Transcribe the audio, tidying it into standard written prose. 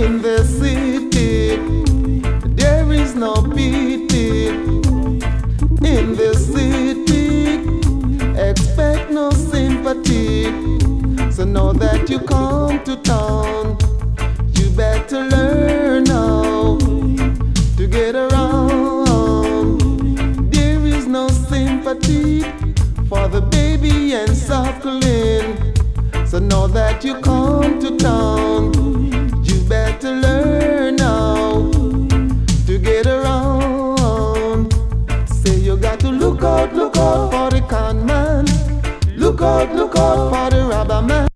In the city, there is no pity. In the city, expect no sympathy. So now that you come to town, you better learn how to get around. There is no sympathy for the baby and suckling. So now that you come to town, you better learn how to get around. Say you got to look out for the con man. Look out for the robber man.